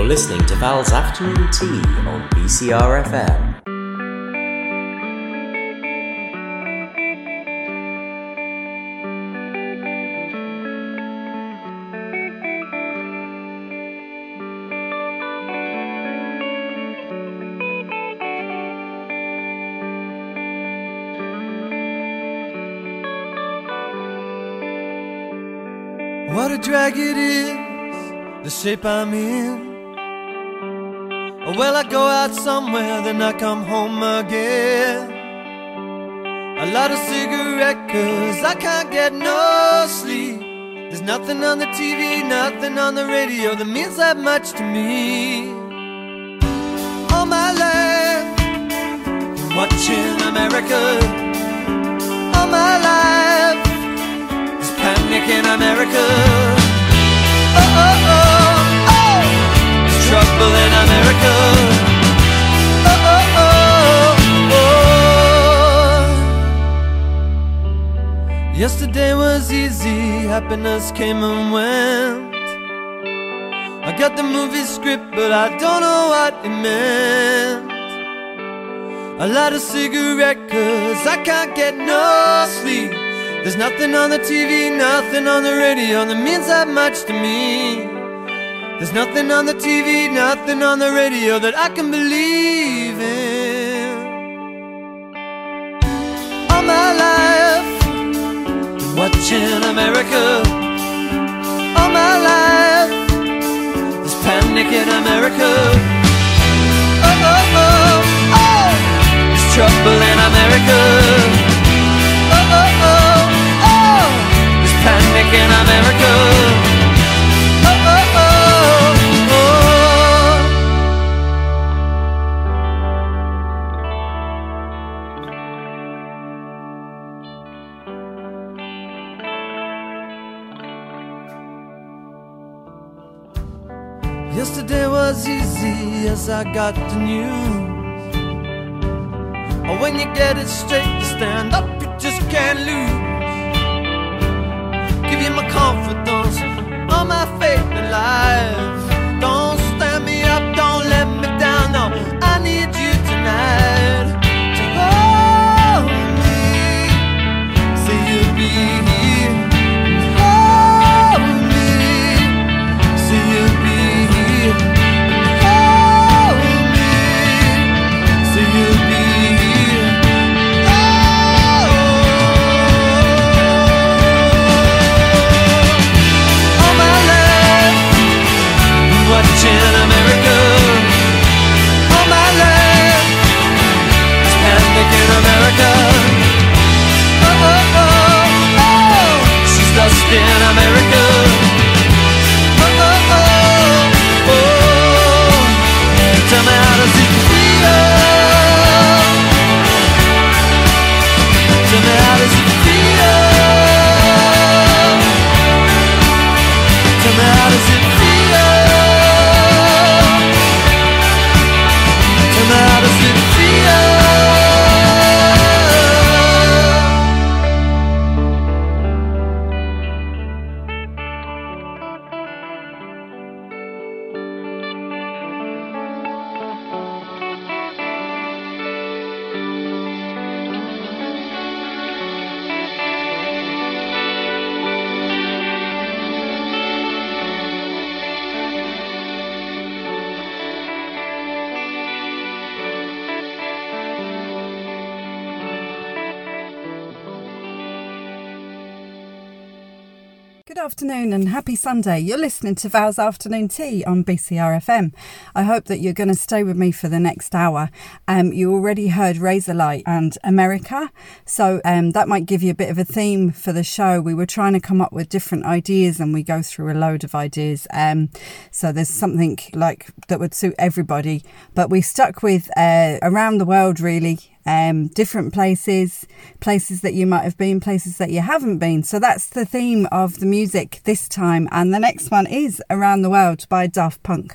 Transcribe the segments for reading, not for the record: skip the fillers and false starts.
You're listening to Val's Afternoon Tea on BCR FM. What a drag it is, the shape I'm in. Well, I go out somewhere, then I come home again. A lot of cigarette, 'cause I can't get no sleep. There's nothing on the TV, nothing on the radio that means that much to me. All my life, watching America. All my life, panic in America. Oh, oh, oh, oh. There's trouble in America. Oh, oh, oh, oh. Yesterday was easy, happiness came and went. I got the movie script, but I don't know what it meant. A lot of cigarette, 'cause I can't get no sleep. There's nothing on the TV, nothing on the radio that means that much to me. There's nothing on the TV, nothing on the radio that I can believe in. All my life, been watching America. All my life, there's panic in America. Oh, oh, oh, oh. There's trouble in America. Oh, oh, oh. Panic in America. Oh, oh, oh, Yesterday was easy as I got the news. Oh, when you get it straight, you stand up, you just can't lose. Give you my confidence, all my faith in life. Don't stand me up, don't let me down, no. I need you tonight to hold me. Say you'll be here and hold me. Say you'll be here and hold me. Say you'll be here. Watching America. All my life, there's panic in America. Oh, oh, oh, oh. She's lost in America. Oh, oh, oh, oh. Tell me how does it feel? Tell me how does it feel? Tell me how does it feel? How does it feel? Good afternoon and happy Sunday. You're listening to Val's Afternoon Tea on BCR FM. I hope that you're going to stay with me for the next hour. You already heard Razorlight and America, so that might give you a bit of a theme for the show. We were trying to come up with different ideas and we go through a load of ideas. So there's something like that would suit everybody, but we stuck with around the world really. Different places that you might have been, places that you haven't been. So that's the theme of the music this time. And the next one is Around the World by Daft Punk.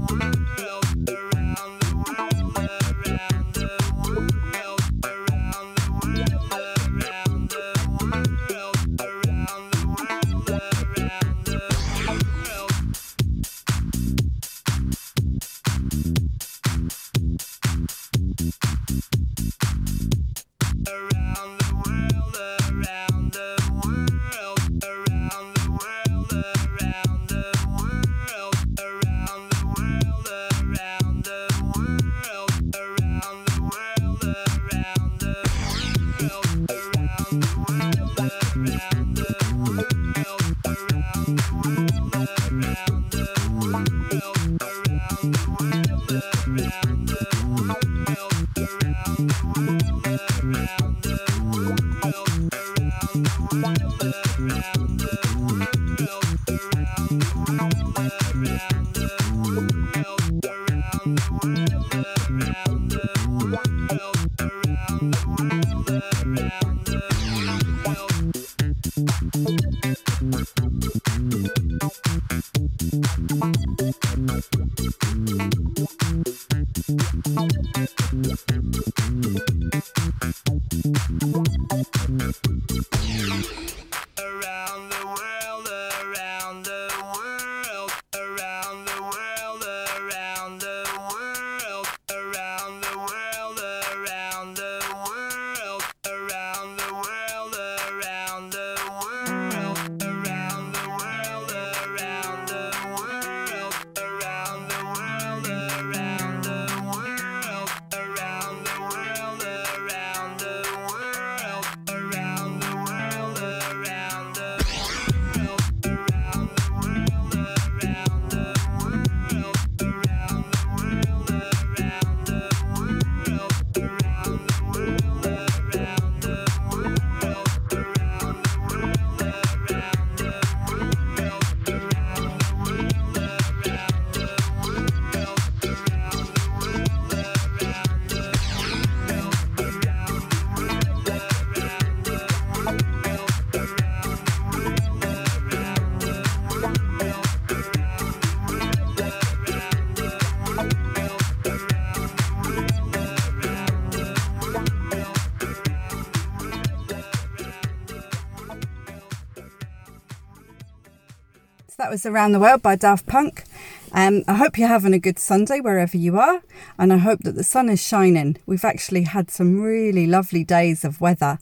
That was Around the World by Daft Punk. I hope you're having a good Sunday wherever you are, and I hope that the sun is shining. We've actually had some really lovely days of weather.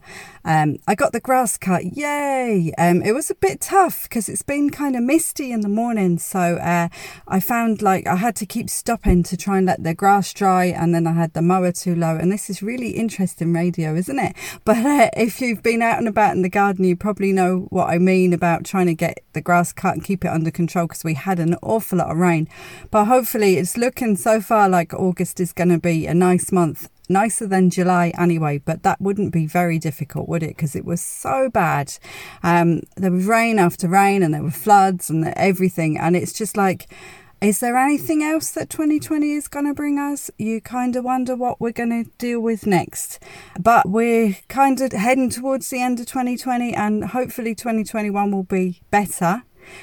I got the grass cut, yay! It was a bit tough because it's been kind of misty in the morning, so I found like I had to keep stopping to try and let the grass dry, and then I had the mower too low, and this is really interesting radio, isn't it? But if you've been out and about in the garden, you probably know what I mean about trying to get the grass cut and keep it under control, because we had an awful lot of rain. But hopefully it's looking so far like August is going to be a nice month. Nicer than July anyway, but that wouldn't be very difficult, would it? Because it was so bad. There was rain after rain, and there were floods and everything. And it's just like, is there anything else that 2020 is going to bring us? You kind of wonder what we're going to deal with next. But we're kind of heading towards the end of 2020, and hopefully 2021 will be better.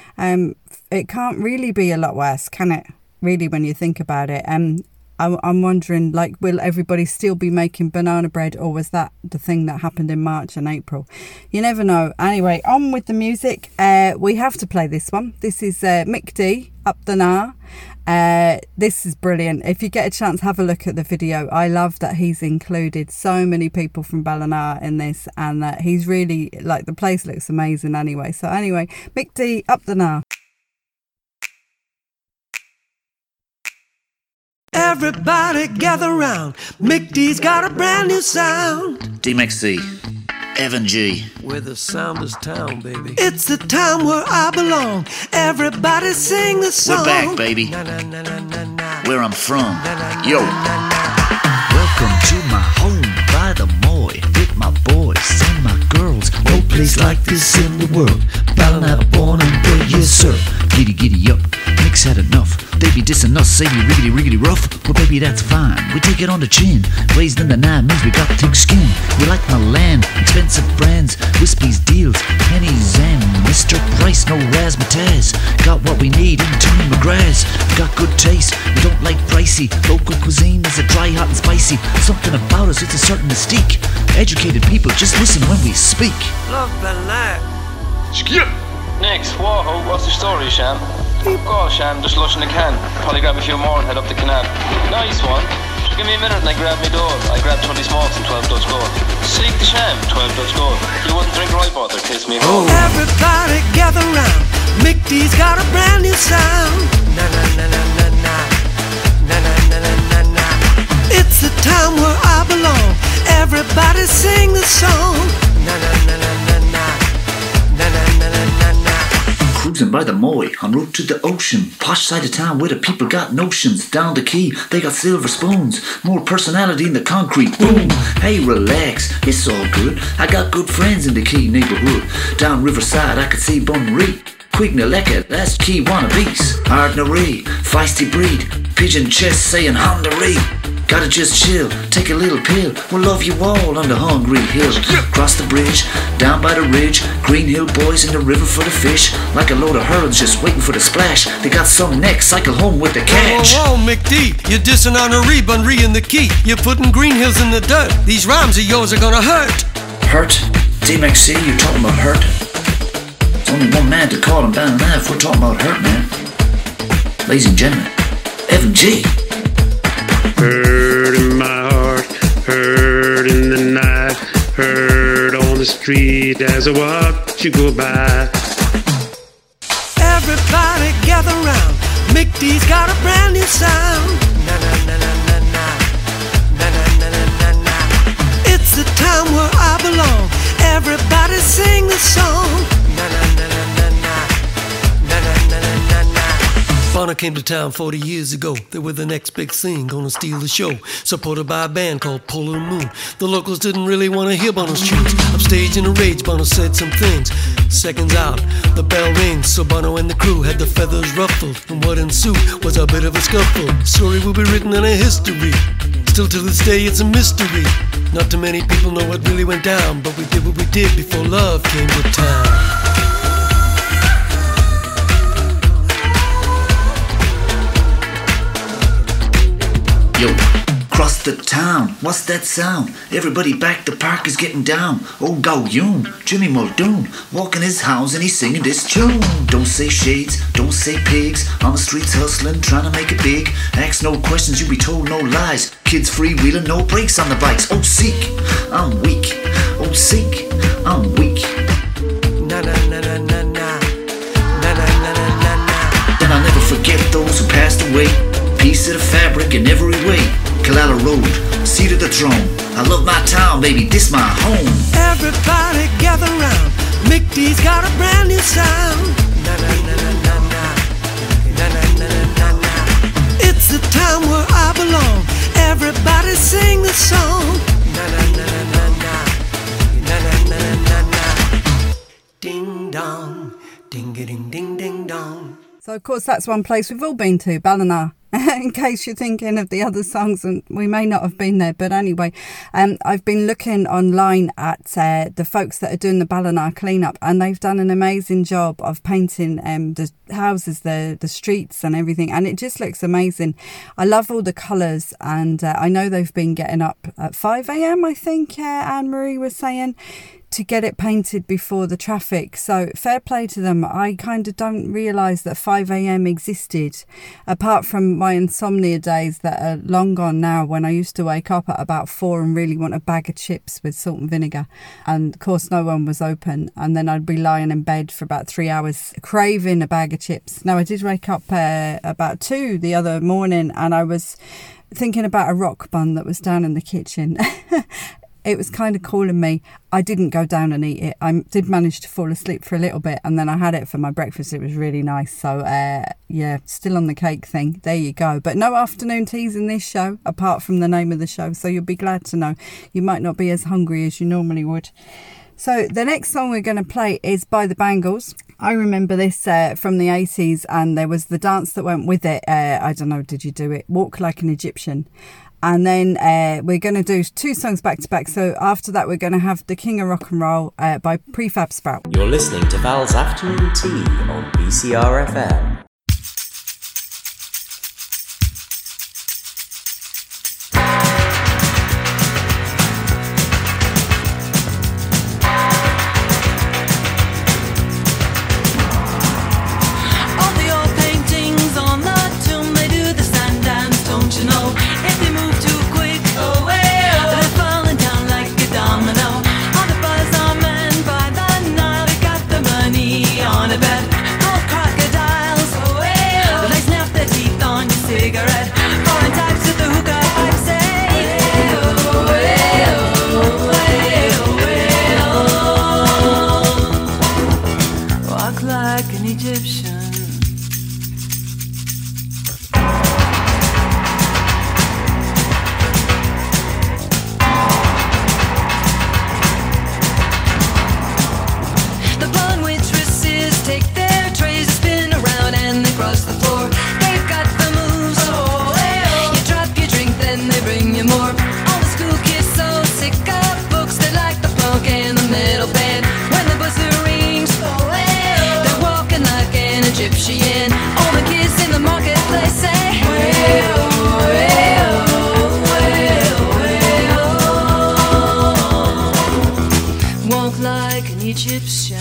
It can't really be a lot worse, can it? Really, when you think about it. I'm wondering, like, will everybody still be making banana bread, or was that the thing that happened in March and April? You never know. Anyway, on with the music. We have to play this one. This is Mick D, Up the Na. This is brilliant. If you get a chance, have a look at the video. I love that he's included so many people from Ballina in this, and that he's really, like, the place looks amazing anyway. So anyway, Mick D, Up the Na. Everybody gather round. Mick D's got a brand new sound. D-Max-C, Evan G. Where the sound is town, baby. It's the town where I belong. Everybody sing the song. We're back, baby. Na, na, na, na, na, na. Where I'm from. Na, na, na, Yo. na, na, na. Welcome to my home by the Moy, with my boys and my girls. No place like this in the world. Ballina, born and bred, yes sir. Giddy, giddy up, Mick's had enough. They be dissing us, say we riggedy rough. Well baby that's fine, we take it on the chin. Raised in the 9 means we got thick skin. We like my land, expensive brands, Wispy's deals, pennies and Mr. Price, no razzmatazz. Got what we need in Tony McGrath's. Got good taste, we don't like pricey. Local cuisine is a dry, hot and spicy. Something about us, it's a certain mystique. Educated people just listen when we speak. Love Ballina. Skip! Next, whoa, what's the story, Sham? Go, Sham, just lush in the can. Probably grab a few more and head up the canal. Nice one. Just give me a minute and I grab me door. I grab 20 smokes and 12 Dutch gold. Seek the Sham, 12 Dutch gold. You wouldn't drink right, but they'd piss me off. Everybody gather round. Mick D's got a brand new sound. Na na na na na na. Na na na na na na. It's the town where I belong. Everybody sing the song. Na na na na na na. Na na na na na na. Cruising by the Moy, en route to the ocean. Posh side of town where the people got notions. Down the quay, they got silver spoons. More personality in the concrete. Boom! Hey, relax, it's all good. I got good friends in the Quay neighborhood. Down Riverside, I could see Bunree. Quick Naleka, that's Quay wannabes. Ordinary, feisty breed. Pigeon chest saying Honda-ree. Gotta just chill, take a little pill. We'll love you all on the Hungry Hill. Cross the bridge, down by the ridge. Green Hill boys in the river for the fish. Like a load of herons just waiting for the splash. They got some next, cycle home with the catch. Whoa, whoa, Mick D, you're dissing on a Bunree in the Quay. You're putting Green Hills in the dirt. These rhymes of yours are gonna hurt. Hurt? DMXC, you're talking about hurt? There's only one man to call him down now if we're talking about hurt, man. Ladies and gentlemen, Evan G. Hurt in my heart, hurt in the night, hurt on the street as I watch you go by. Everybody gather round. Mick D's got a brand new sound. Na na na na na na. Na na na na na na. It's the town where I belong. Everybody sing the song. Na na na na na na. Na na na na na na. Bonner came to town 40 years ago. They were the next big thing, gonna steal the show. Supported by a band called Polar Moon. The locals didn't really want to hear Bono's tunes. Upstage in a rage, Bono said some things. Seconds out, the bell rings. So Bono and the crew had the feathers ruffled. And what ensued was a bit of a scuffle. The story will be written in a history. Still to this day it's a mystery. Not too many people know what really went down. But we did what we did before love came to town. Yo, cross the town, what's that sound? Everybody back, the park is getting down. Oh, Gow Yoon, Jimmy Muldoon, walking his house and he's singing this tune. Don't say shades, don't say pigs, on the streets hustling, trying to make it big. Ask no questions, you be told no lies. Kids freewheeling, no brakes on the bikes. Oh, seek, I'm weak. Oh, seek, I'm weak. Na na na na na na. Na na na na na na. Then I'll never forget those who passed away. Piece of the fabric in every way. Kalala Road, seat of the throne. I love my town, baby, this my home. Everybody gather round. Mick D's got a brand new sound. Na na na na na na. Na na na na na na. It's the town where I belong. Everybody sing the song. Na na na na na na. Na na na na na na. Ding dong, ding ding ding ding dong. So, of course, that's one place we've all been to, Ballina. In case you're thinking of the other songs, and we may not have been there, but anyway, I've been looking online at the folks that are doing the Ballina cleanup, and they've done an amazing job of painting the houses, the streets and everything, and it just looks amazing. I love all the colours, and I know they've been getting up at 5 a.m, I think Anne-Marie was saying, to get it painted before the traffic. So fair play to them. I kind of don't realise that 5 a.m. existed, apart from my insomnia days that are long gone now, when I used to wake up at about 4 and really want a bag of chips with salt and vinegar. And of course no one was open, and then I'd be lying in bed for about 3 hours craving a bag of chips. Now I did wake up about 2 the other morning, and I was thinking about a rock bun that was down in the kitchen. It was kind of calling me. I didn't go down and eat it. I did manage to fall asleep for a little bit, and then I had it for my breakfast. It was really nice. So, yeah, still on the cake thing. There you go. But no afternoon teas in this show, apart from the name of the show. So you'll be glad to know you might not be as hungry as you normally would. So the next song we're going to play is by the Bangles. I remember this from the 80s, and there was the dance that went with it. I don't know, did you do it? Walk Like an Egyptian. And then we're going to do 2 songs back to back. So after that, we're going to have The King of Rock and Roll by Prefab Sprout. You're listening to Val's Afternoon Tea on BCR FM. On a bed, gold crocodiles, they snap their teeth on your cigarette. Foreign types with the hookah pipe say, walk like an Egyptian. Egyptian. All the kids in the marketplace say, walk like an Egyptian.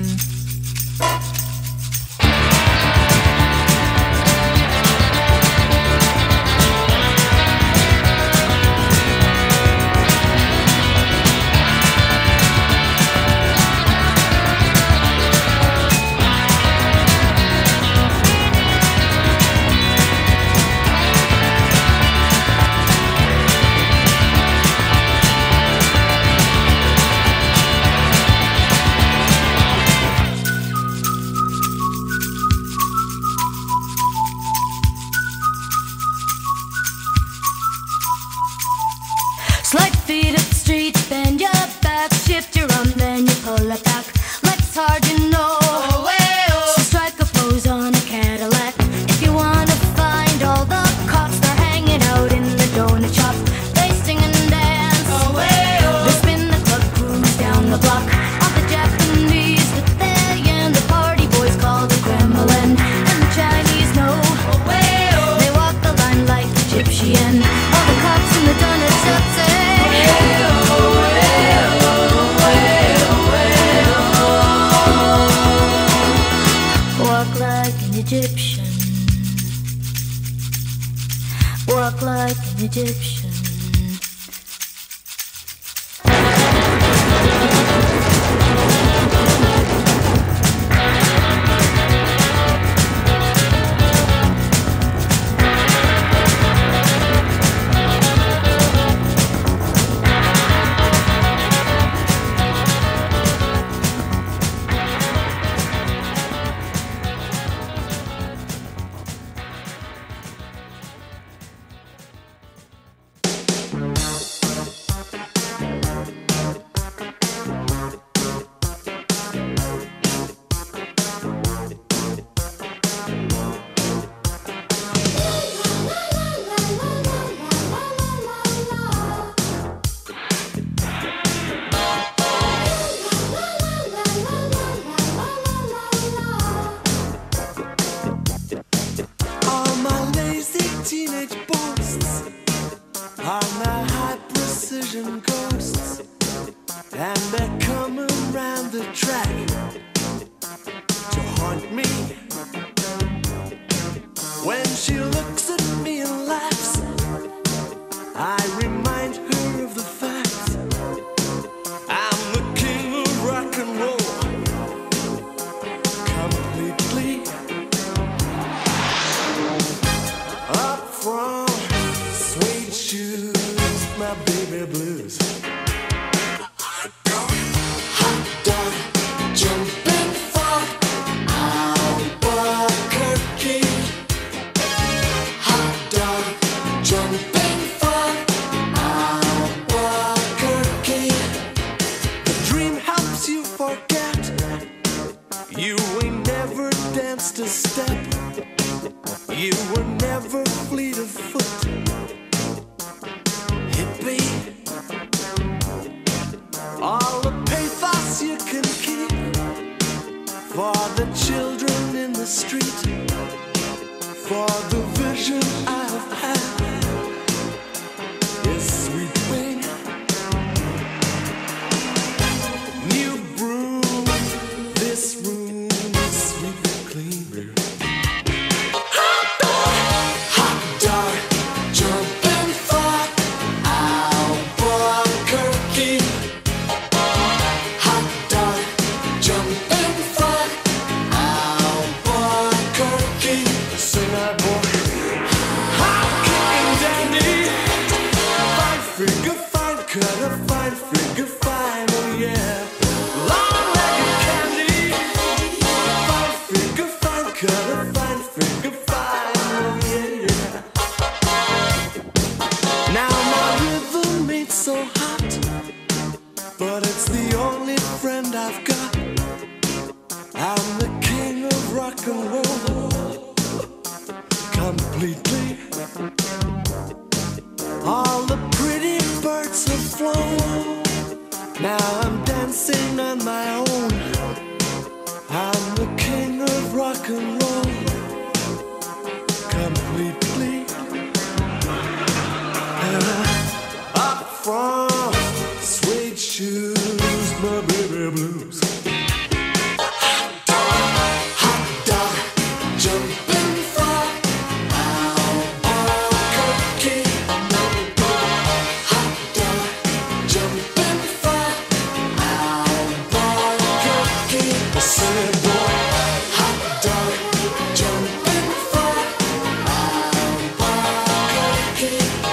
Slight feet up the street, bend your back, shift your arm, then you pull it back. Legs hard, you know. So strike a pose on a Cadillac. If you wanna find all the cops, they're hanging out in the donut shop. They sing and dance. They spin the club, cruise down the block. All the Japanese with their yen, the party boys call the Kremlin, and the Chinese know. They walk the line like Egyptian. All the cops in the donut shop say, walk like an Egyptian. Walk like an Egyptian. Dream house river fleet of foot. Hippie, all the pathos you can keep for the children in the street, for the vision I have had is sweet wing. New broom, this room is sweet and clean. Hot dog, jumping for Albuquerque. Hot dog, jumping for Albuquerque. Sing that boy. Hot kicking dandy. Fine figure, fine cutter, fine figure, fine, oh yeah. Long-legged candy. Fine figure, fine cutter, fine figure, fine, oh yeah. Now my rhythm ain't so hot, but it's the only friend I've got. I'm the king of rock and roll, completely. All the pretty birds have flown. Now I'm dancing on my own. I'm the king of rock and roll, completely. Up from suede shoes, my baby blues. Hot dog, jumping for Albuquerque. Hot dog, jumping for Albuquerque. I said, boy, hot dog, jumping for Albuquerque.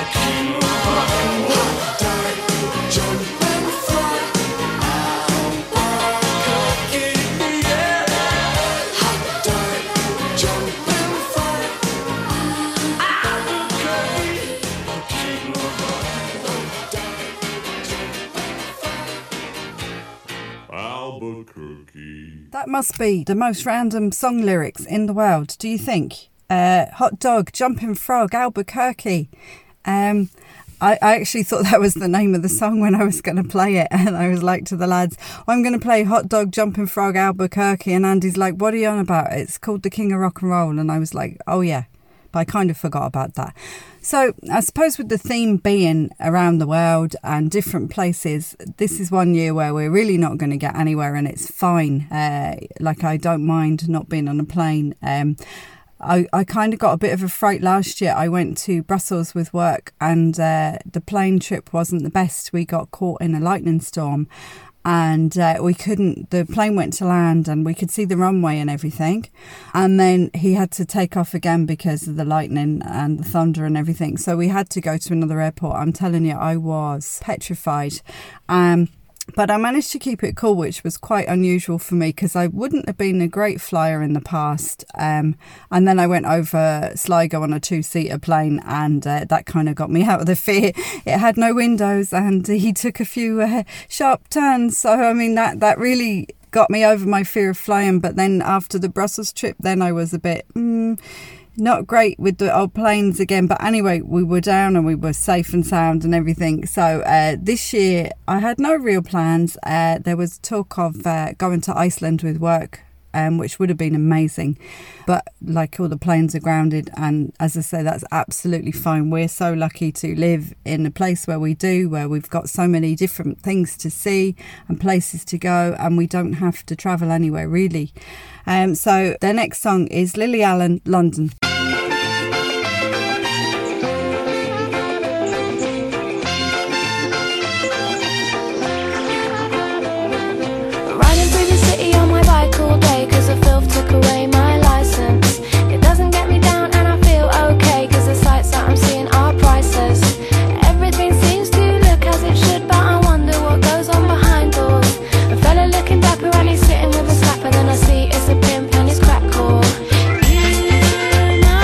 Hot dog, jumping for Albuquerque. Yeah. Hot dog, jumping for Albuquerque. That must be the most random song lyrics in the world, do you think? Hot dog, jumping frog, Albuquerque. I actually thought that was the name of the song when I was going to play it, and I was like to the lads, I'm going to play Hot Dog Jumping Frog Albuquerque, and Andy's like, what are you on about? It's called The King of Rock and Roll. And I was like, oh yeah, but I kind of forgot about that. So I suppose with the theme being around the world and different places, this is one year where we're really not going to get anywhere, and it's fine. Like, I don't mind not being on a plane. I kind of got a bit of a fright last year. I went to Brussels with work, and the plane trip wasn't the best. We got caught in a lightning storm, and the plane went to land, and we could see the runway and everything. And then he had to take off again because of the lightning and the thunder and everything. So we had to go to another airport. I'm telling you, I was petrified. But I managed to keep it cool, which was quite unusual for me because I wouldn't have been a great flyer in the past. And then I went over Sligo on a 2-seater plane, and that kind of got me out of the fear. It had no windows, and he took a few sharp turns. So, I mean, that really got me over my fear of flying. But then after the Brussels trip, then I was a bit... not great with the old planes again, but anyway, we were down and we were safe and sound and everything. So this year I had no real plans. There was talk of going to Iceland with work, which would have been amazing, but like, all the planes are grounded, and as I say, that's absolutely fine. We're so lucky to live in a place where we do, where we've got so many different things to see and places to go, and we don't have to travel anywhere really. So their next song is Lily Allen, London. Riding through the city on my bike all day, cause the filth took away my license. It doesn't get me down and I feel okay, cause the sights that I'm seeing are priceless. Everything seems to look as it should, but I wonder what goes on behind doors. A fella looking dapper and he's sitting with a slapper, then I see it's a pimp and he's crack core. You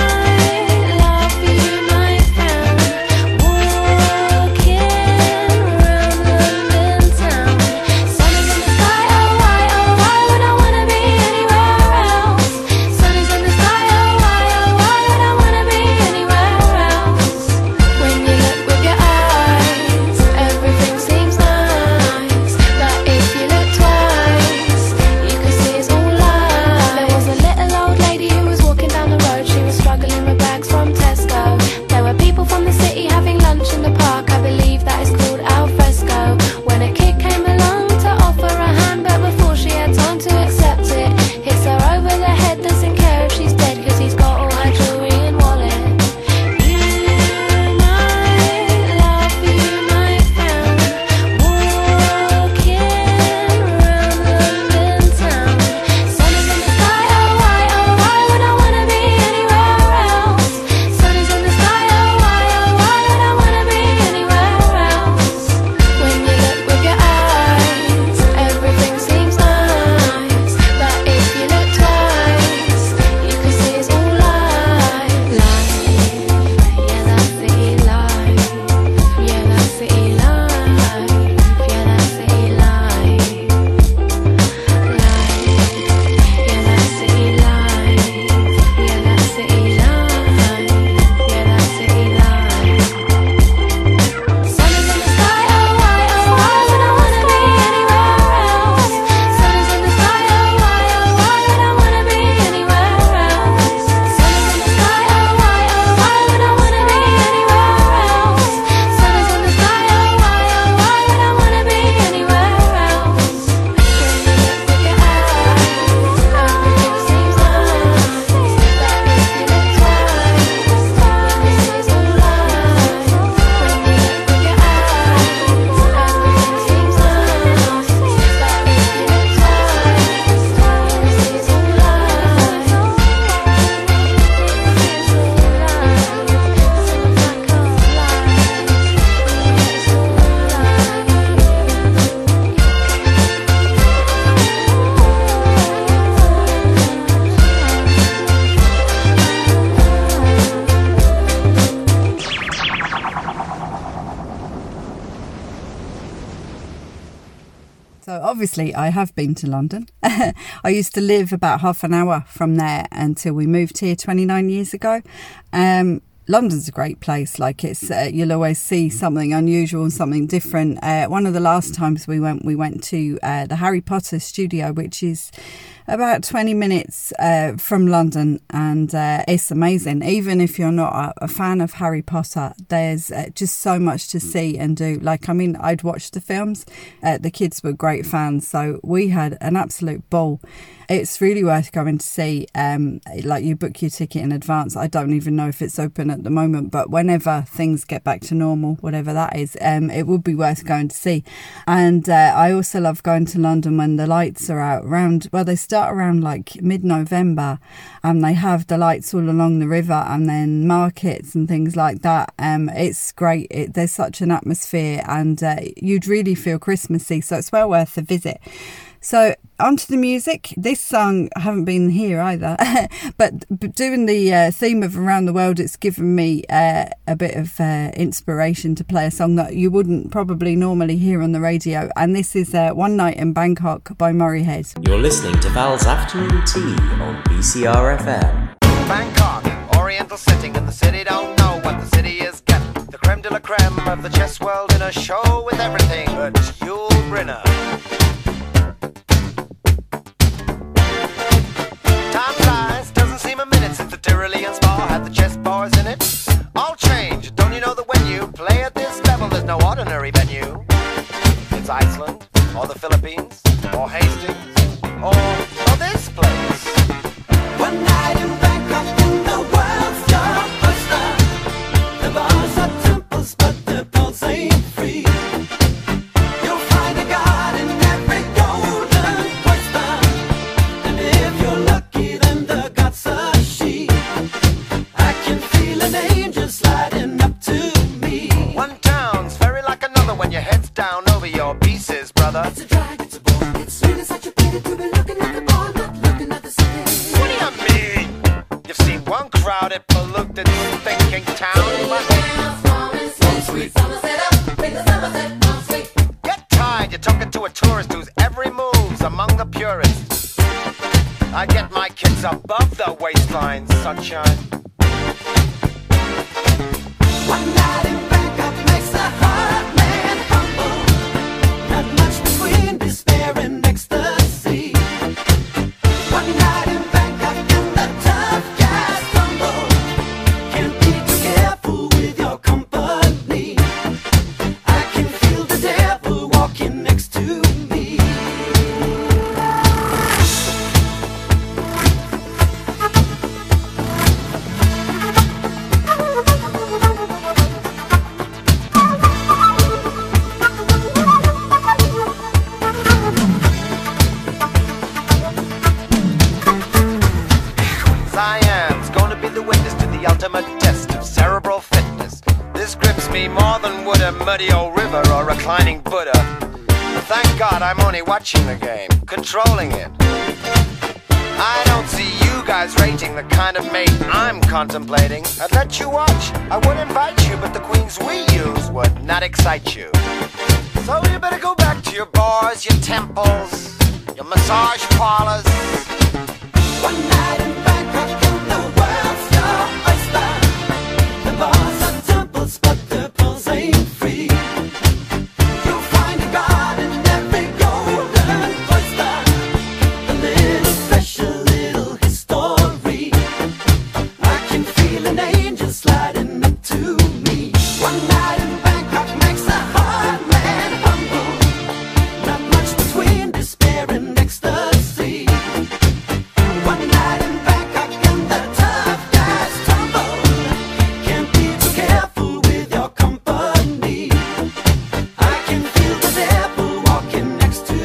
obviously I have been to London. I used to live about half an hour from there until we moved here 29 years ago. London's a great place. Like, it's you'll always see something unusual and something different. One of the last times we went to the Harry Potter studio, which is about 20 minutes from London, and it's amazing. Even if you're not a fan of Harry Potter, there's just so much to see and do. Like, I mean, I'd watched the films. The kids were great fans, so we had an absolute ball. It's really worth going to see. Like, you book your ticket in advance. I don't even know if it's open at the moment, but whenever things get back to normal, whatever that is, it would be worth going to see. And I also love going to London when the lights are out around, well, they start around like mid-November, and they have the lights all along the river, and then markets and things like that. It's great. There's such an atmosphere, and you'd really feel Christmassy, so it's well worth a visit. So onto the music. This song, I haven't been here either, but doing the theme of Around the World, it's given me a bit of inspiration to play a song that you wouldn't probably normally hear on the radio. And this is One Night in Bangkok by Murray Head. You're listening to Val's Afternoon Tea on BCR FM. Bangkok, oriental setting, and the city don't know what the city is getting. The creme de la creme of the chess world in a show with everything but Yul Brynner. Time flies, doesn't seem a minute since the Tyrolean Spa had the chess bars in it. All change, don't you know that when you play at this level, there's no ordinary venue? It's Iceland, or the Philippines, or Hastings, or this place. One night in Bangkok, in the world's your oyster. The bars are temples, but the pulse ain't free. You'll find a god in every golden oyster, and if you're lucky, then the god's a she. I can feel an angel sliding up to me. One town's very like another when your head's down over your pieces, brother. It's a drag, it's a bore, it's really such a pity to be looking at the bar, not looking at the city. What do you mean? You've seen one crowded, polluted, thinking town. Get tired, you're talking to a tourist whose every move's among the purists. I get my kids above the waistline, sunshine. One night in Bangkok makes a hard man humble. Not much between despair and ecstasy. One night in Bangkok and the tough guys stumble. Can't be too careful with your company. I can feel the devil walking next to me. Cyan's gonna be the witness to the ultimate test of cerebral fitness. This grips me more than would a muddy old river or reclining Buddha. But thank God I'm only watching the game, controlling it. I don't see you guys rating the kind of mate I'm contemplating. I'd let you watch, I would invite you, but the queens we use would not excite you. So you better go back to your bars, your temples, your massage parlors. One night in Bangkok and the world's your oyster. The bars are temples, but the pulse ain't free. You'll find a god in every golden oyster. A little special, little history. I can feel an angel sliding up to me. One night in Bangkok makes a hard man humble. Not much between despair and ecstasy. One night in Bangkok and the tough guys tumble. Can't be too careful with your company. I can feel the devil walking next to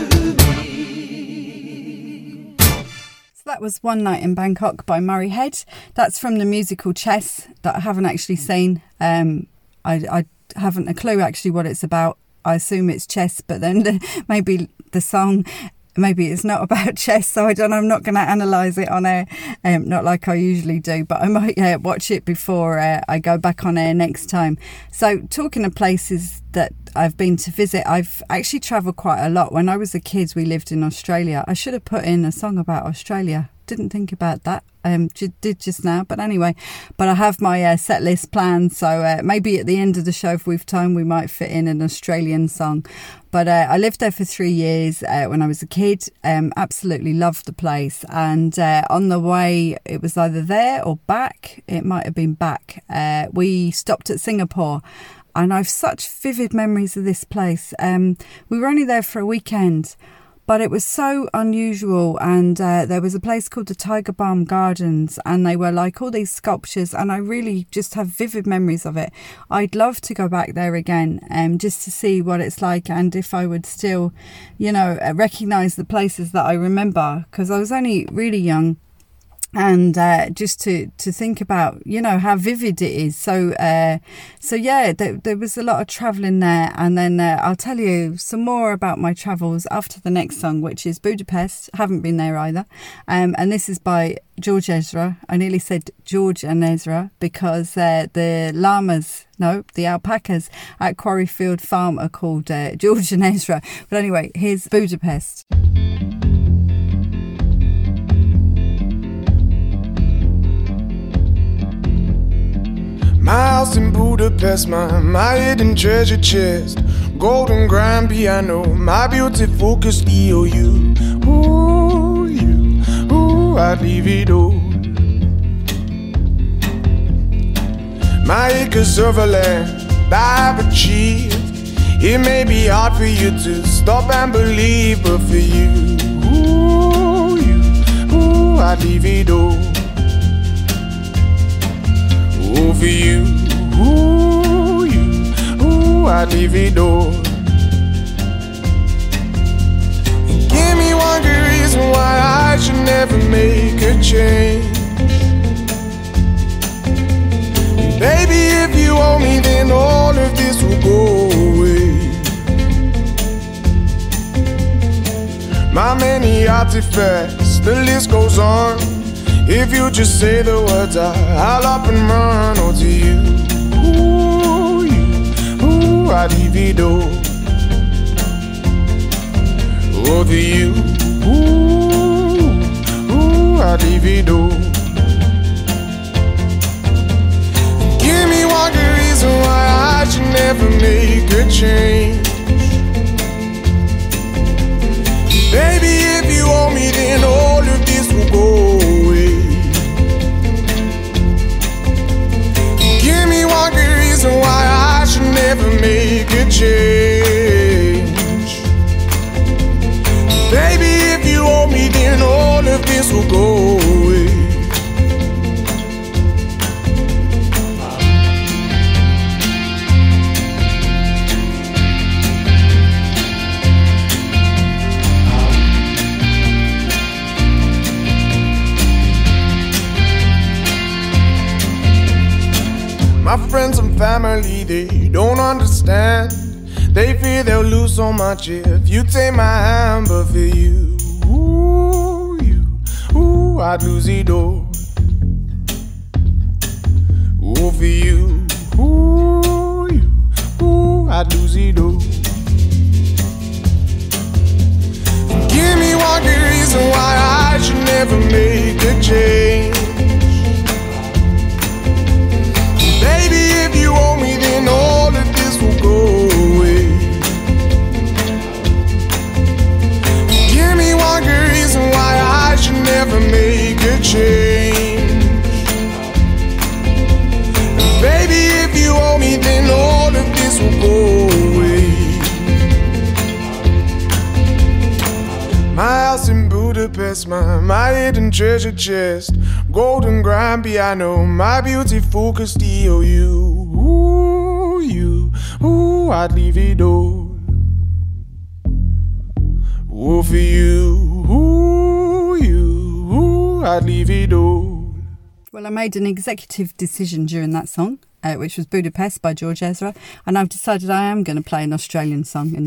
me. So that was One Night in Bangkok by Murray Head. That's from the musical Chess that I haven't actually seen. I haven't a clue actually what it's about. I assume it's chess, but then maybe the song maybe it's not about chess, so I'm not going to analyse it on air, not like I usually do, but I might watch it before I go back on air next time. So talking of places that I've been to visit, I've actually travelled quite a lot. When I was a kid, we lived in Australia. I should have put in a song about Australia. Didn't think about that. Did just now, but anyway. But I have my set list planned, so maybe at the end of the show, if we've time, we might fit in an Australian song. But I lived there for 3 years when I was a kid. Absolutely loved the place. And on the way, it was either there or back. It might have been back. We stopped at Singapore. And I've such vivid memories of this place. We were only there for a weekend, but it was so unusual. And there was a place called the Tiger Balm Gardens, and they were like all these sculptures, and I really just have vivid memories of it. I'd love to go back there again, just to see what it's like, and if I would still, recognise the places that I remember, because I was only really young. And just to think about, how vivid it is. So yeah, there was a lot of travelling there. And then I'll tell you some more about my travels after the next song, which is Budapest. Haven't been there either. And this is by George Ezra. I nearly said George and Ezra because the alpacas at Quarryfield Farm are called George and Ezra. But anyway, here's Budapest. My house in Budapest, my hidden treasure chest, golden grand piano, my beauty focused EOU. I'd leave it all. My acres of land I've achieved. It may be hard for you to stop and believe, but for you, I'd leave it all. Oh, for you, I'd leave it all. And give me one good reason why I should never make a change. And baby, if you owe me, then all of this will go away. My many artifacts, the list goes on. If you just say the words, I'll up and run. Oh, to you, I'd leave it all. Oh, to you, I'd leave it all. Give me one good reason why I should never make a change. Baby, if you owe me, then all of this will go away. Give me one good reason why I should never make a change. Baby, if you owe me, then all of this will go away. My friends and family, they don't understand. They fear they'll lose so much if you take my hand. But for you, I'd lose it all. Oh, for you, I'd lose it all. Give me one good reason why I should never make a change. Baby, if you owe me, then all of this will go away. Give me one good reason why I should never make a change. And baby, if you owe me, then all of this will go away. My house in Budapest, my hidden treasure chest, golden grand piano, my beauty focused EOU. I'd leave it all. Oh, for you, I'd leave it all. Well, I made an executive decision during that song, which was Budapest by George Ezra, and I've decided I am going to play an Australian song in the show.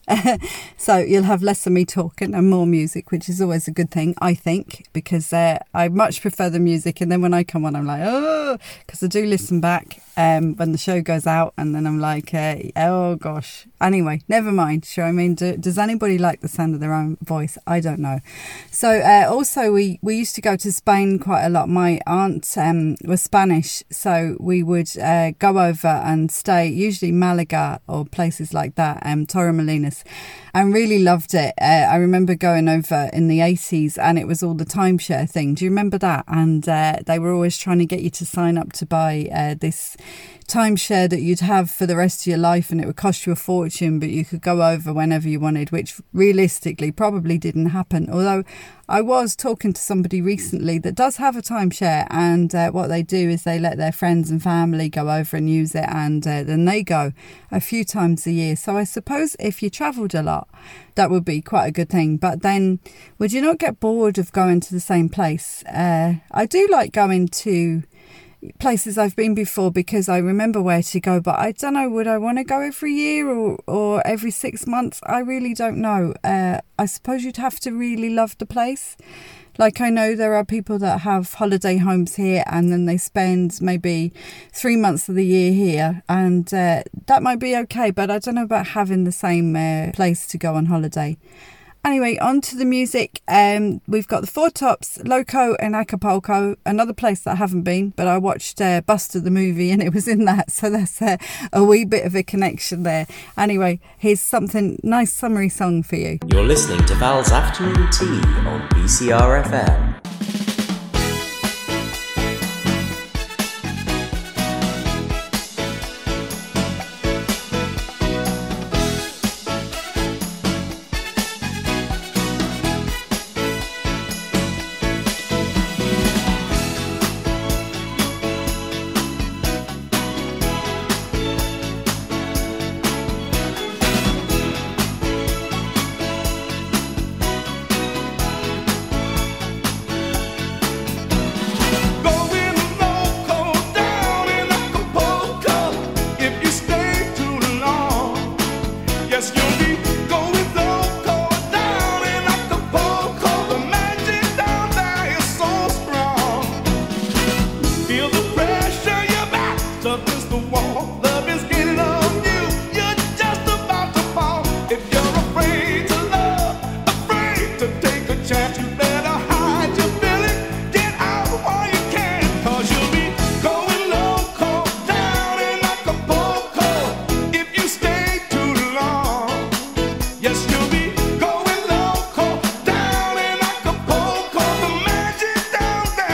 So you'll have less of me talking and more music, which is always a good thing, I think, because I much prefer the music. And then when I come on, I'm like, oh, because I do listen back when the show goes out, and then I'm like, oh gosh. Anyway, never mind. Sure, I mean, does anybody like the sound of their own voice? I don't know. So also we used to go to Spain quite a lot. My aunt was Spanish, so we would go over and stay, usually Malaga or places like that, Torremolinos, and really loved it. I remember going over in the 80s, and it was all the timeshare thing. Do you remember that? And they were always trying to get you to sign up to buy this timeshare that you'd have for the rest of your life, and it would cost you a fortune, but you could go over whenever you wanted, which realistically probably didn't happen. Although I was talking to somebody recently that does have a timeshare, and what they do is they let their friends and family go over and use it, and then they go a few times a year. So I suppose if you travelled a lot, that would be quite a good thing. But then would you not get bored of going to the same place? I do like going to places I've been before because I remember where to go, but I don't know, would I want to go every year or every 6 months? I really don't know. I suppose you'd have to really love the place. Like, I know there are people that have holiday homes here and then they spend maybe 3 months of the year here, and that might be okay, but I don't know about having the same place to go on holiday. Anyway, on to the music. We've got the Four Tops, Loco and Acapulco, another place that I haven't been, but I watched Buster the movie and it was in that, so that's a wee bit of a connection there. Anyway, here's something, nice summery song for you. You're listening to Val's Afternoon Tea on BCR FM.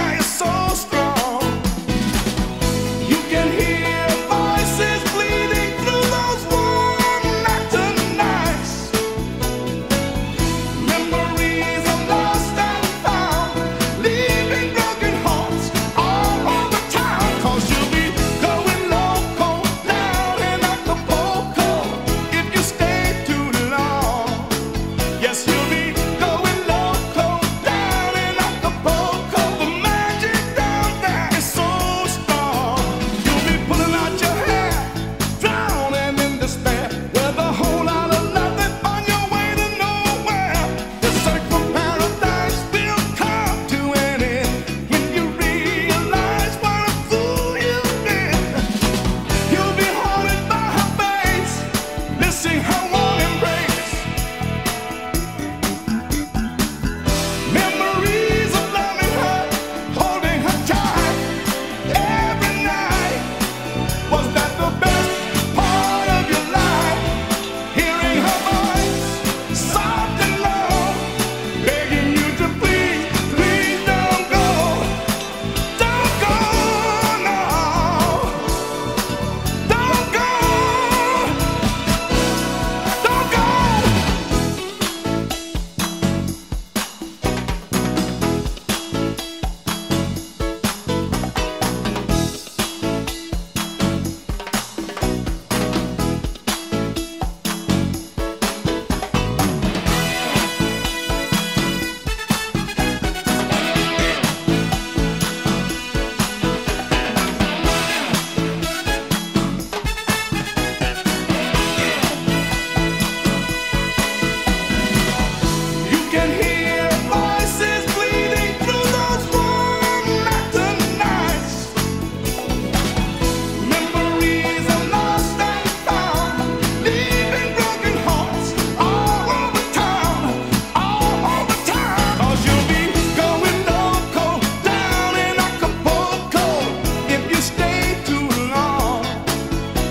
You can hear voices bleeding.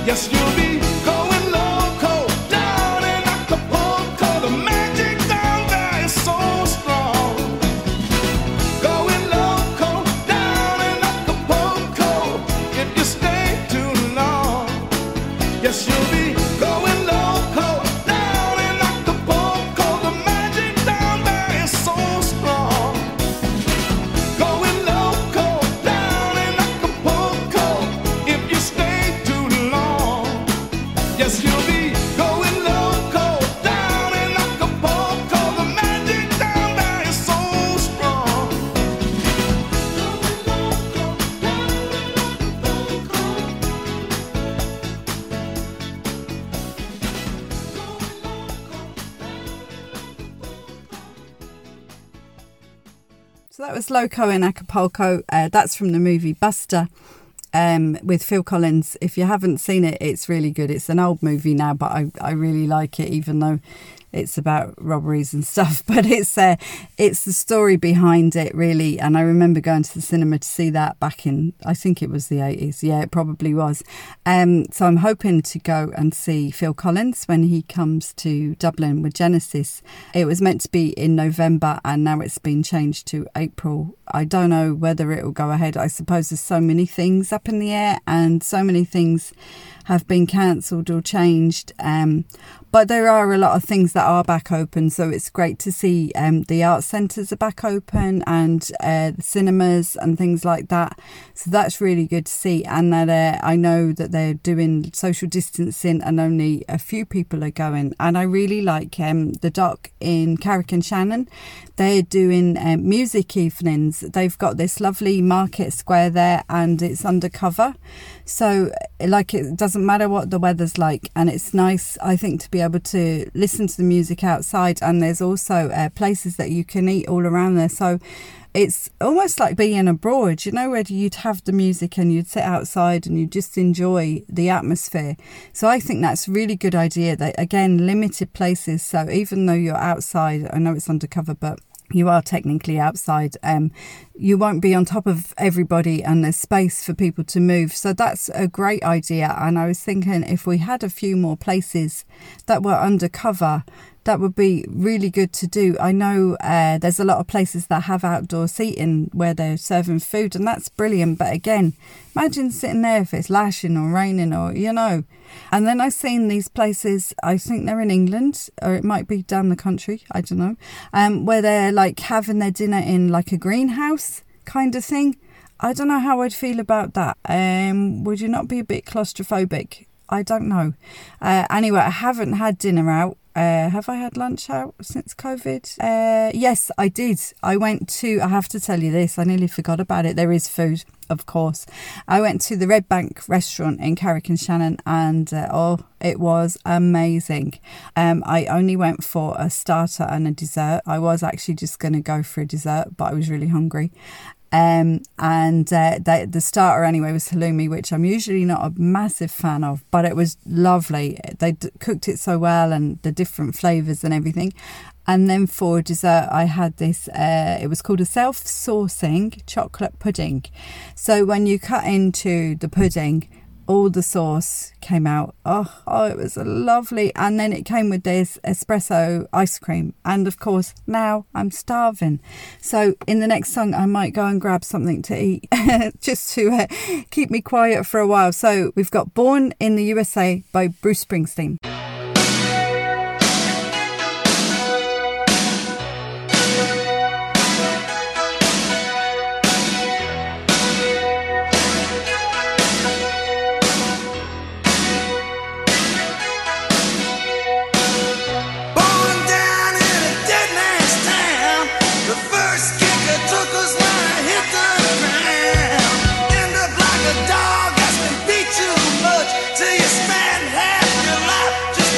Yes, you'll be going loco down in Acapulco. The magic down there is so strong. Going loco down in Acapulco if you stay too long. Yes, you'll be going loco down in Acapulco. The magic down there is so strong. Going loco down in Acapulco if you stay too long. Yes, you'll be going loco down in Acapulco. The magic down there is so strong. Going loco down in So that was Loco in Acapulco. That's from the movie Buster with Phil Collins. If you haven't seen it, it's really good. It's an old movie now, but I really like it, even though it's about robberies and stuff. But it's the story behind it, really. And I remember going to the cinema to see that back in, I think it was the 80s. Yeah, it probably was. So I'm hoping to go and see Phil Collins when he comes to Dublin with Genesis. It was meant to be in November and now it's been changed to April. I don't know whether it will go ahead. I suppose there's so many things up in the air and so many things have been cancelled or changed. But there are a lot of things that are back open, so it's great to see the art centres are back open and the cinemas and things like that. So that's really good to see. And that I know that they're doing social distancing and only a few people are going. And I really like the dock in Carrick and Shannon. They're doing music evenings. They've got this lovely market square there and it's undercover. So like it doesn't matter what the weather's like, and it's nice, I think, to be able to listen to the music outside. And there's also places that you can eat all around there. So it's almost like being abroad, you know, where you'd have the music and you'd sit outside and you just enjoy the atmosphere. So I think that's a really good idea. That, again, limited places. So even though you're outside, I know it's undercover, but you are technically outside. You won't be on top of everybody and there's space for people to move. So that's a great idea. And I was thinking if we had a few more places that were undercover, that would be really good to do. I know there's a lot of places that have outdoor seating where they're serving food, and that's brilliant. But again, imagine sitting there if it's lashing or raining or, you know. And then I've seen these places, I think they're in England, or it might be down the country, I don't know, where they're like having their dinner in like a greenhouse kind of thing. I don't know how I'd feel about that. Would you not be a bit claustrophobic? I don't know. Anyway, I haven't had dinner out. Have I had lunch out since COVID? Yes, I did. I have to tell you this, I nearly forgot about it. There is food, of course. I went to the Red Bank restaurant in Carrick and Shannon and it was amazing. I only went for a starter and a dessert. I was actually just going to go for a dessert, but I was really hungry. The starter anyway was halloumi, which I'm usually not a massive fan of, but it was lovely. They cooked it so well and the different flavours and everything. And then for dessert, I had this, it was called a self-saucing chocolate pudding. So when you cut into the pudding, all the sauce came out. Oh, it was lovely. And then it came with this espresso ice cream. And of course, now I'm starving. So in the next song, I might go and grab something to eat just to keep me quiet for a while. So we've got Born in the USA by Bruce Springsteen. Dog has been beat too much till you spend half your life just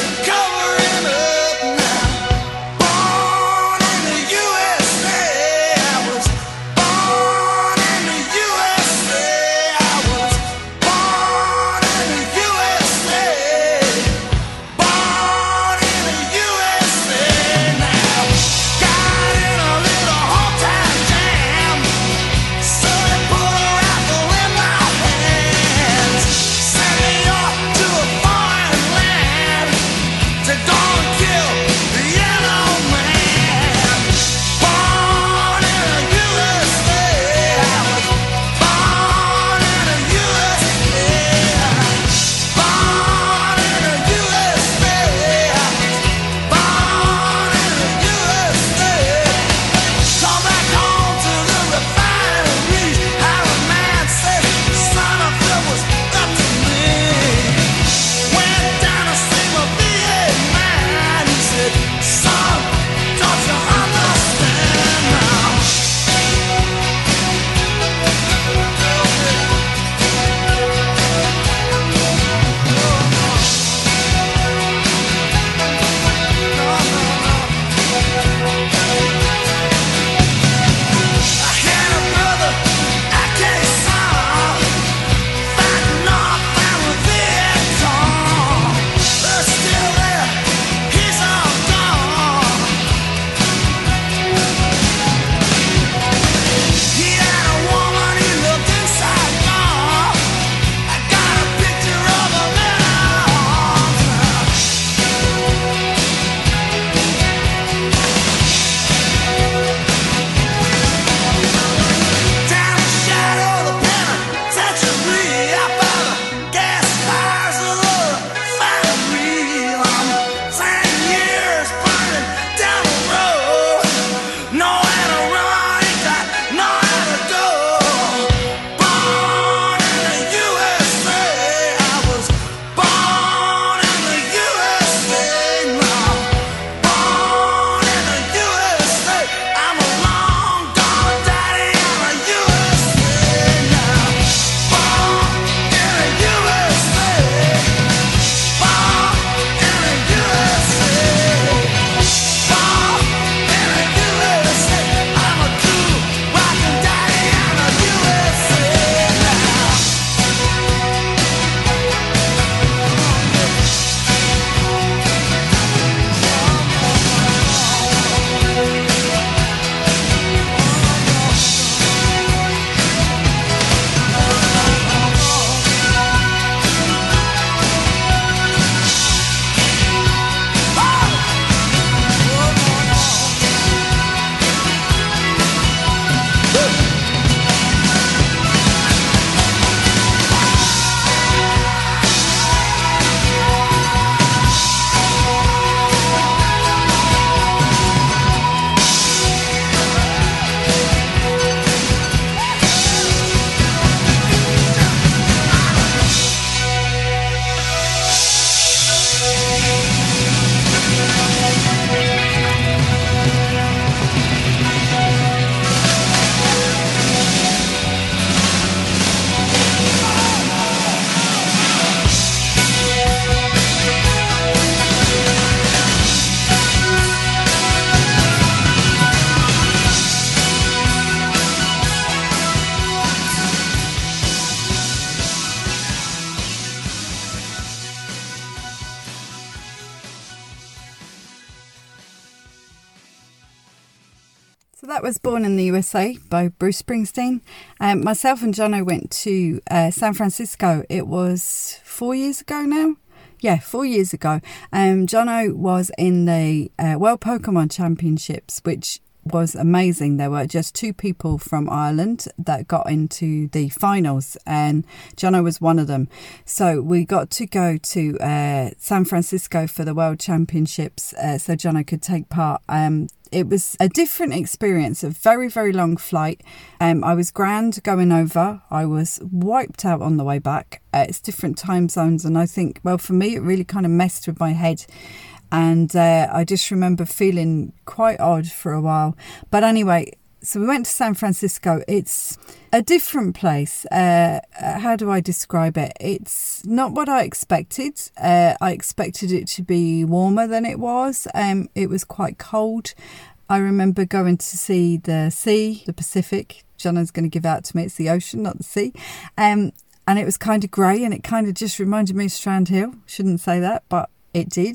So that was Born in the USA by Bruce Springsteen. Myself and Jono went to San Francisco. It was 4 years ago now. Yeah, 4 years ago. Jono was in the World Pokemon Championships, which was amazing. There were just 2 people from Ireland that got into the finals, and Jono was one of them. So we got to go to San Francisco for the World Championships, so Jono could take part. It was a different experience, a very, very long flight. I was grand going over. I was wiped out on the way back. It's different time zones, and I think, well, for me, it really kind of messed with my head. And I just remember feeling quite odd for a while. But anyway, so we went to San Francisco. It's a different place. How do I describe it? It's not what I expected. I expected it to be warmer than it was. It was quite cold. I remember going to see the sea, the Pacific. Jono's going to give out to me. It's the ocean, not the sea. And it was kind of grey, and it kind of just reminded me of Strand Hill. Shouldn't say that, but it did.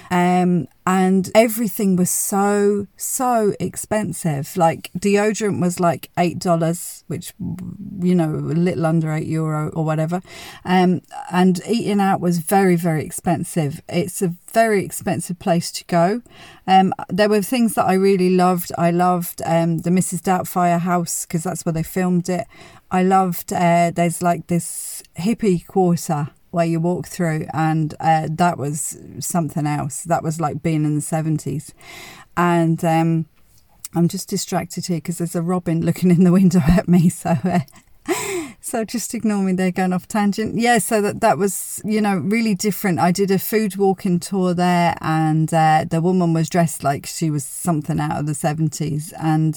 And everything was so expensive. Like deodorant was like $8, which, you know, a little under €8 or whatever. And eating out was very, very expensive. It's a very expensive place to go. There were things that I really loved. I loved the Mrs. Doubtfire house, because that's where they filmed it. I loved, there's like this hippie quarter where you walk through, and that was something else. That was like being in the 70s. And I'm just distracted here because there's a robin looking in the window at me, so just ignore me, they're going off tangent. Yeah, so that was, you know, really different. I did a food walking tour there, and the woman was dressed like she was something out of the 70s, and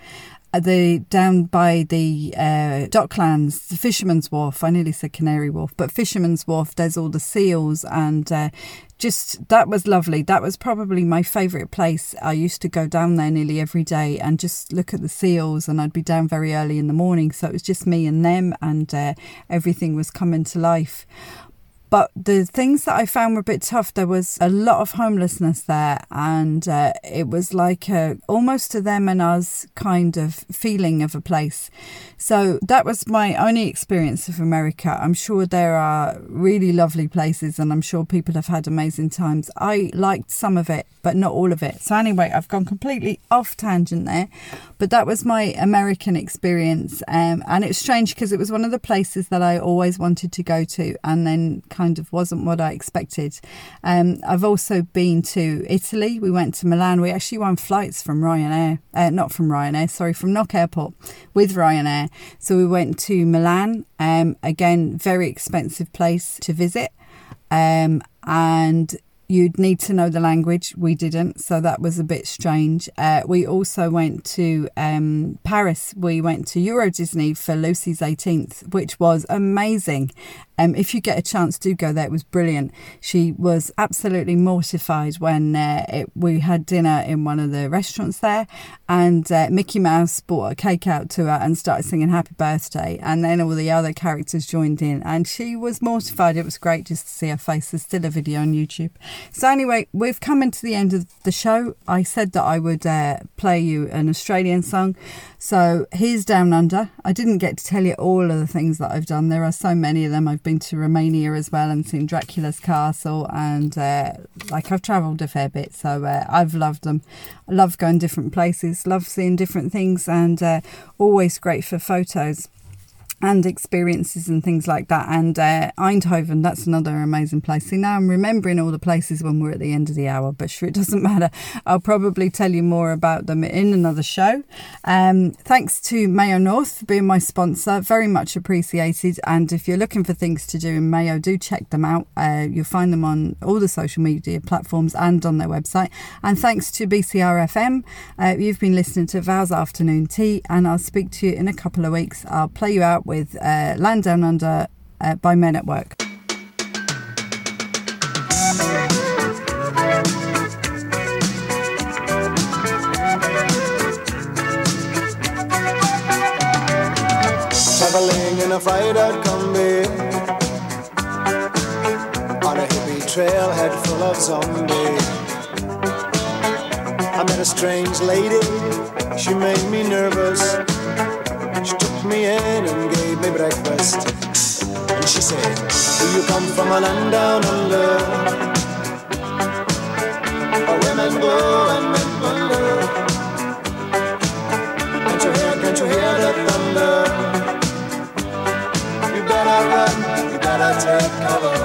down by the Docklands, the Fisherman's Wharf, I nearly said Canary Wharf, but Fisherman's Wharf, there's all the seals, and just, that was lovely. That was probably my favourite place. I used to go down there nearly every day and just look at the seals, and I'd be down very early in the morning, so it was just me and them, and everything was coming to life. But the things that I found were a bit tough. There was a lot of homelessness there, and it was like almost a them and us kind of feeling of a place. So that was my only experience of America. I'm sure there are really lovely places, and I'm sure people have had amazing times. I liked some of it, but not all of it. So anyway, I've gone completely off tangent there. But that was my American experience. And it's strange because it was one of the places that I always wanted to go to, and then kind of wasn't what I expected. I've also been to Italy. We went to Milan. We actually won flights from Ryanair, from Knock Airport with Ryanair. So we went to Milan. Again, very expensive place to visit. And you'd need to know the language. We didn't, so that was a bit strange. We also went to Paris. We went to Euro Disney for Lucy's 18th, which was amazing. If you get a chance, do go there. It was brilliant. She was absolutely mortified when we had dinner in one of the restaurants there, and Mickey Mouse brought a cake out to her and started singing Happy Birthday, and then all the other characters joined in, and she was mortified. It was great just to see her face. There's still a video on YouTube. So anyway, we've come into the end of the show. I said that I would play you an Australian song. So here's Down Under. I didn't get to tell you all of the things that I've done. There are so many of them. I've been to Romania as well and seen Dracula's castle, and I've travelled a fair bit, so I've loved them. I love going different places, love seeing different things, and always great for photos and experiences and things like that. And Eindhoven, that's another amazing place. See, now I'm remembering all the places when we're at the end of the hour, but sure, it doesn't matter. I'll probably tell you more about them in another show. Thanks to Mayo North for being my sponsor, very much appreciated. And if you're looking for things to do in Mayo, do check them out. You'll find them on all the social media platforms and on their website. And thanks to BCR FM. You've been listening to Val's Afternoon Tea, and I'll speak to you in a couple of weeks. I'll play you out with Land Down Under by Men at Work. Traveling in a fried-out Kombi on a hippie trailhead full of zombies. met a strange lady, she made me nervous. She took me in and gave me breakfast. And she said, do you come from a land down under, where women go and men wonder? Can't you hear the thunder? You better run, you better take cover.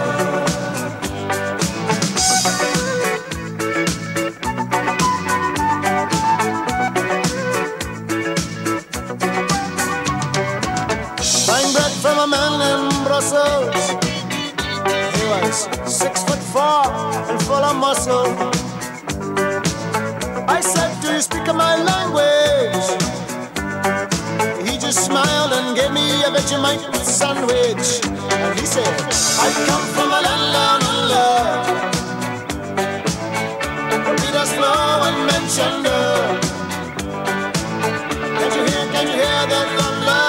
From a man in Brussels, he was 6'4" and full of muscle. I said, do you speak my language? He just smiled and gave me a Vegemite sandwich. And he said, I come from a land down under, where Peter's flow and Manchester. Can you hear the thunder?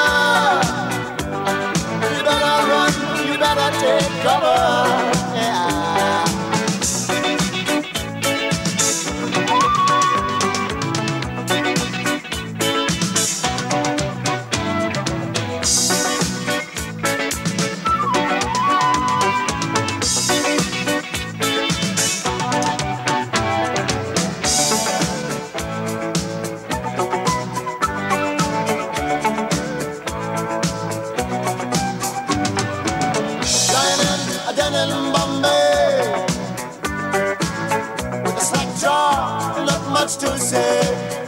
Take cover, yeah. To say